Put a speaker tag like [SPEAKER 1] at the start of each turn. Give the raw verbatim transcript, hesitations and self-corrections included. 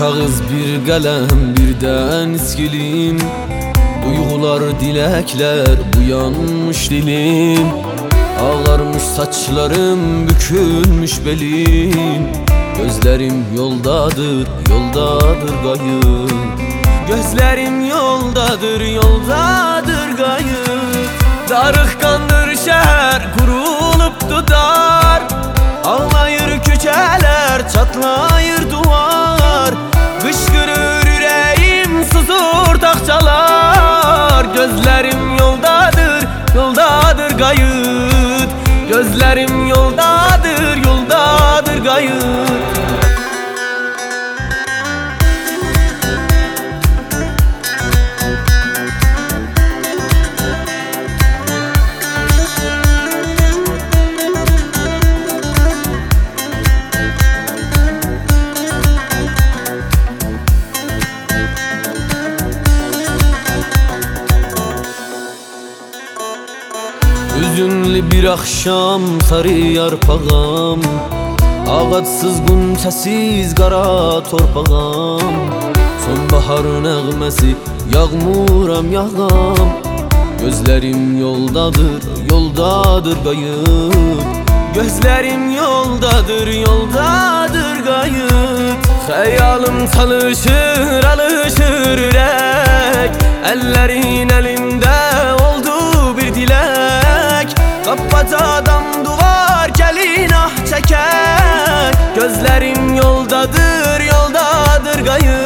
[SPEAKER 1] kağız, bir kalem, birden iskilim. Duygular, dilekler, bu yanmış dilim. Ağarmış saçlarım, bükülmüş belim. Gözlerim yoldadır, yoldadır gayet. Gözlerim yoldadır, yoldadır gayet. Darıkkandır şehir, kurulup dudar. Ağlayır küçeler, çatlayır duvar. Kışkırır yüreğim, susur takçalar. Gözlerim yoldadır, yoldadır gayet. Gözlerim yoldadır, yoldadır gayet. Hüzünlü bir akşam, sarı yarpağım. Ağaçsız, günçəsiz, qara torpağım. Sonbahar nəğməsi, yağmuram yağam. Gözlerim yoldadır, yoldadır gayet. Gözlerim yoldadır, yoldadır gayet. Xəyalım çalışır, alışır ürək. Əllərin əlində oldu bir dilək. Kapat adam duvar, gelin ah çeker. Gözlerim yoldadır, yoldadır gayet.